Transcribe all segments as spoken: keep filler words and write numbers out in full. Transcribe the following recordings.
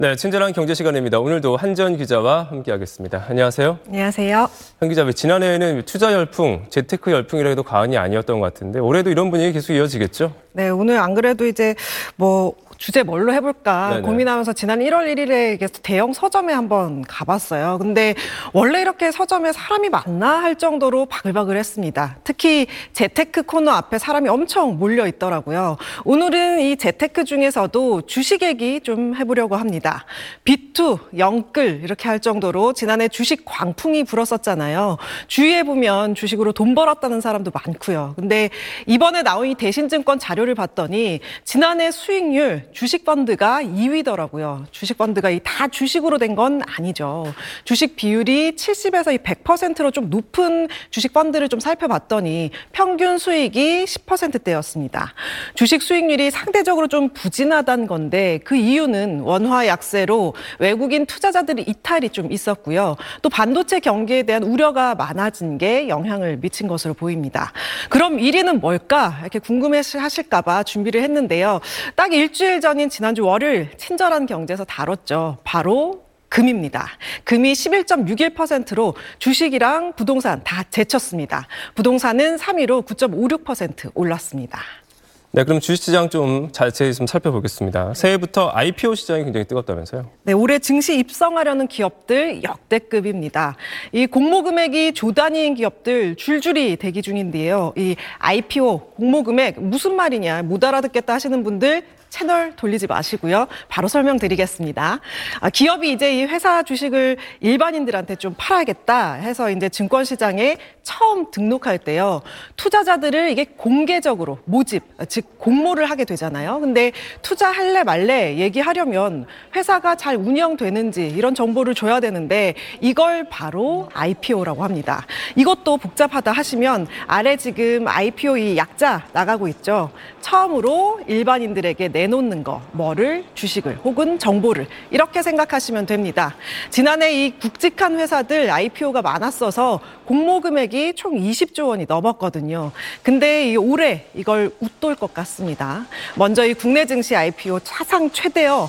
네, 친절한 경제 시간입니다. 오늘도 한지연 기자와 함께하겠습니다. 안녕하세요. 안녕하세요. 한 기자, 지난해에는 투자 열풍, 재테크 열풍이라 해도 과언이 아니었던 것 같은데 올해도 이런 분위기 계속 이어지겠죠? 네, 오늘 안 그래도 이제 뭐 주제 뭘로 해볼까 네네. 고민하면서 지난 일월 일일에 대형 서점에 한번 가봤어요. 근데 원래 이렇게 서점에 사람이 많나 할 정도로 바글바글했습니다. 특히 재테크 코너 앞에 사람이 엄청 몰려 있더라고요. 오늘은 이 재테크 중에서도 주식 얘기 좀 해보려고 합니다. 비투, 영끌 이렇게 할 정도로 지난해 주식 광풍이 불었었잖아요. 주위에 보면 주식으로 돈 벌었다는 사람도 많고요. 근데 이번에 나온 이 대신증권 자료를 봤더니 지난해 수익률 주식 펀드가 이 위더라고요. 주식 펀드가 다 주식으로 된 건 아니죠. 주식 비율이 칠십에서 백 퍼센트로 좀 높은 주식 펀드를 좀 살펴봤더니 평균 수익이 십 퍼센트대였습니다. 주식 수익률이 상대적으로 좀 부진하다는 건데 그 이유는 원화 약세로 외국인 투자자들의 이탈이 좀 있었고요. 또 반도체 경기에 대한 우려가 많아진 게 영향을 미친 것으로 보입니다. 그럼 일 위는 뭘까? 이렇게 궁금해하실까 봐 준비를 했는데요. 딱 일주일 전인 지난주 월요일 친절한 경제에서 다뤘죠. 바로 금입니다. 금이 십일 점 육일 퍼센트로 주식이랑 부동산 다 제쳤습니다. 부동산은 삼 위로 구 점 오육 퍼센트 올랐습니다. 네, 그럼 주식시장 좀 자세히 좀 살펴보겠습니다. 새해부터 아이피오 시장이 굉장히 뜨겁다면서요? 네, 올해 증시 입성하려는 기업들 역대급입니다. 이 공모 금액이 조 단위인 기업들 줄줄이 대기 중인데요. 이 아이피오 공모 금액 무슨 말이냐 못 알아듣겠다 하시는 분들 채널 돌리지 마시고요. 바로 설명드리겠습니다. 아, 기업이 이제 이 회사 주식을 일반인들한테 좀 팔아야겠다 해서 이제 증권시장에 처음 등록할 때요. 투자자들을 이게 공개적으로 모집, 즉 공모를 하게 되잖아요. 근데 투자할래 말래 얘기하려면 회사가 잘 운영되는지 이런 정보를 줘야 되는데 이걸 바로 아이피오라고 합니다. 이것도 복잡하다 하시면 아래 지금 아이피오 이 약자 나가고 있죠. 처음으로 일반인들에게 내놓는 거, 뭐를? 주식을 혹은 정보를 이렇게 생각하시면 됩니다. 지난해 이 굵직한 회사들 아이피오가 많았어서 공모 금액이 총 이십조 원이 넘었거든요. 근데 이 올해 이걸 웃돌 것 같습니다. 먼저 이 국내 증시 아이피오 사상 최대어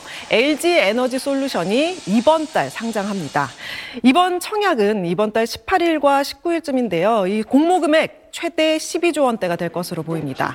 엘지에너지솔루션이 이번 달 상장합니다. 이번 청약은 이번 달 십팔일과 십구일쯤인데요. 이 공모 금액 최대 십이조 원대가 될 것으로 보입니다.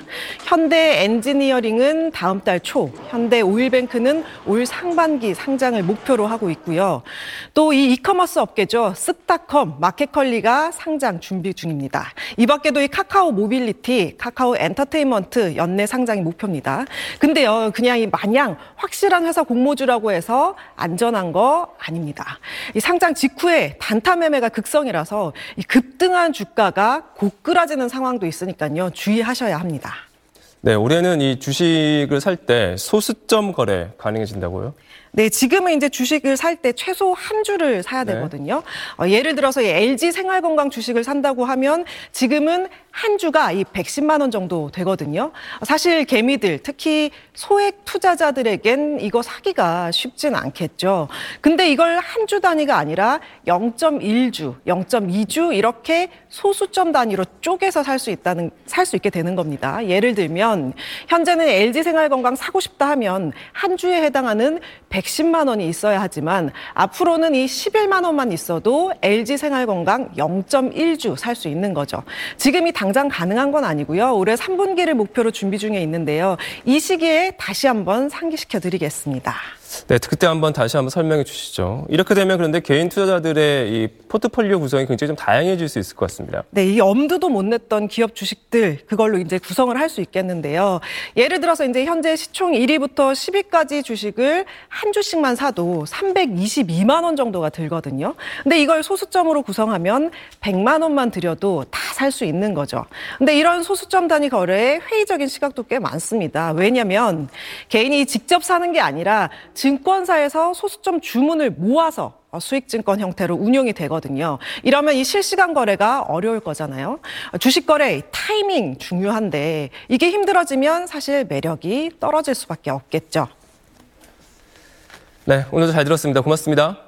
현대 엔지니어링은 다음 달 초, 현대 오일뱅크는 올 상반기 상장을 목표로 하고 있고요. 또 이 이커머스 업계죠. 쓱닷컴, 마켓컬리가 상장 준비 중입니다. 이 밖에도 이 카카오 모빌리티, 카카오 엔터테인먼트 연내 상장이 목표입니다. 근데요, 그냥 이 마냥 확실한 회사 공모주라고 해서 안전한 거 아닙니다. 이 상장 직후에 단타 매매가 극성이라서 이 급등한 주가가 고꾸라 지는 상황도 있으니까요. 주의하셔야 합니다. 네, 올해는 이 주식을 살 때 소수점 거래 가능해진다고요? 네, 지금은 이제 주식을 살 때 최소 한 주를 사야 되거든요. 네. 어, 예를 들어서 이 엘지 생활건강 주식을 산다고 하면 지금은 한 주가 이 백십만 원 정도 되거든요. 사실 개미들, 특히 소액 투자자들에겐 이거 사기가 쉽진 않겠죠. 근데 이걸 한 주 단위가 아니라 영 점 일 주, 영 점 이 주 이렇게 소수점 단위로 쪼개서 살 수 있다는, 살 수 있게 되는 겁니다. 예를 들면 현재는 엘지 생활건강 사고 싶다 하면 한 주에 해당하는 백십만 원이 있어야 하지만 앞으로는 이 십일만 원만 있어도 엘지 생활건강 영 점 일 주 살 수 있는 거죠. 지금이 당장 가능한 건 아니고요. 올해 삼 분기를 목표로 준비 중에 있는데요. 이 시기에 다시 한번 상기시켜 드리겠습니다. 네, 그때 한번 다시 한번 설명해 주시죠. 이렇게 되면 그런데 개인 투자자들의 이 포트폴리오 구성이 굉장히 좀 다양해질 수 있을 것 같습니다. 네, 이 엄두도 못 냈던 기업 주식들 그걸로 이제 구성을 할 수 있겠는데요. 예를 들어서 이제 현재 시총 일 위부터 십 위까지 주식을 한 주씩만 사도 삼백이십이만 원 정도가 들거든요. 근데 이걸 소수점으로 구성하면 백만 원만 들여도 다 살 수 있는 거죠. 근데 이런 소수점 단위 거래에 회의적인 시각도 꽤 많습니다. 왜냐하면 개인이 직접 사는 게 아니라 증권사에서 소수점 주문을 모아서 수익증권 형태로 운용이 되거든요. 이러면 이 실시간 거래가 어려울 거잖아요. 주식 거래 타이밍 중요한데 이게 힘들어지면 사실 매력이 떨어질 수밖에 없겠죠. 네, 오늘도 잘 들었습니다. 고맙습니다.